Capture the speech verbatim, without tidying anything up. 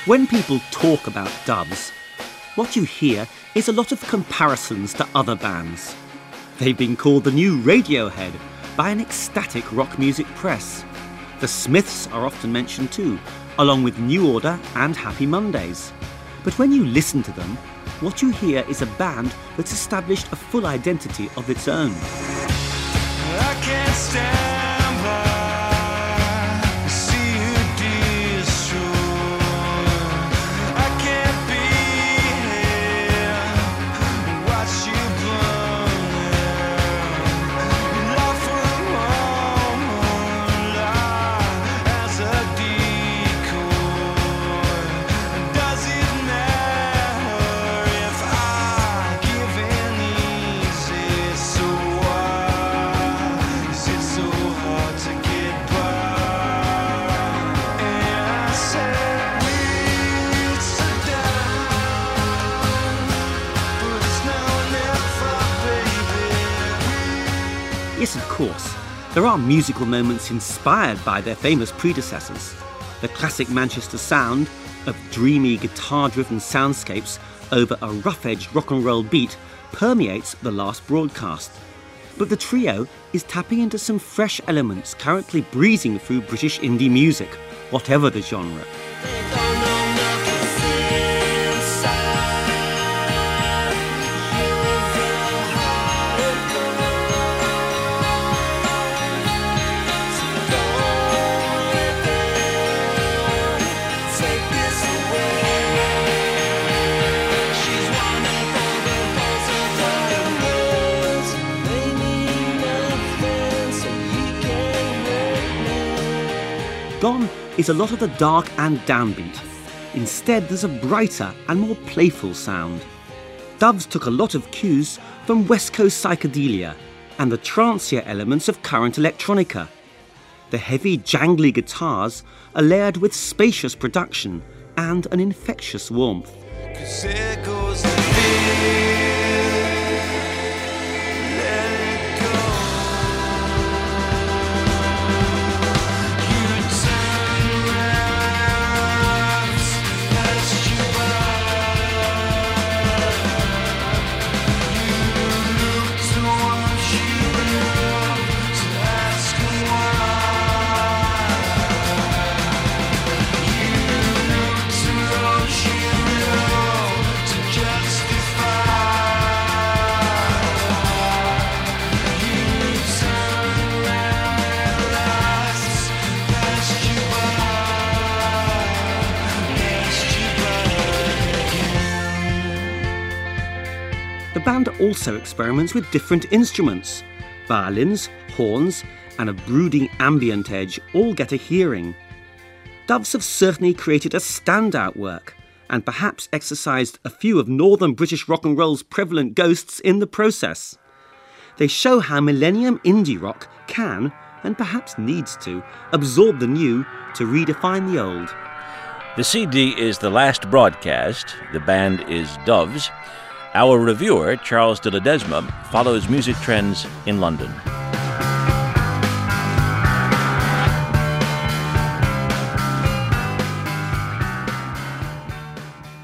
When people talk about Doves, what you hear is a lot of comparisons to other bands. They've been called the new Radiohead by an ecstatic rock music press. The Smiths are often mentioned too, along with New Order and Happy Mondays. But when you listen to them, what you hear is a band that's established a full identity of its own. I can't stand by, see you destroy. I can't be here, watch you burn. Love for a moment, as a decoy. Does it matter if I give in easy? So why is it so hard to get by? And I said we'd sit down, but it's now or never, baby. Yes, of course, there are musical moments inspired by their famous predecessors. The classic Manchester sound of dreamy guitar-driven soundscapes over a rough-edged rock and roll beat permeates the last broadcast. But the trio is tapping into some fresh elements currently breezing through British indie music, whatever the genre. Gone is a lot of the dark and downbeat. Instead, there's a brighter and more playful sound. Doves took a lot of cues from West Coast psychedelia and the trancier elements of current electronica. The heavy, jangly guitars are layered with spacious production and an infectious warmth. 'Cause there goes the fear. Let it go. You turn around, pass you by. You look towards you to ask why. You look towards you to justify. You turn around and lights passed you by, passed you by again. The band also experiments with different instruments. Violins, horns, and a brooding ambient edge all get a hearing. Doves have certainly created a standout work, and perhaps exercised a few of northern British rock and roll's prevalent ghosts in the process. They show how millennium indie rock can, and perhaps needs to, absorb the new to redefine the old. The C D is The Last Broadcast. The band is Doves. Our reviewer, Charles de Ledesma, follows music trends in London.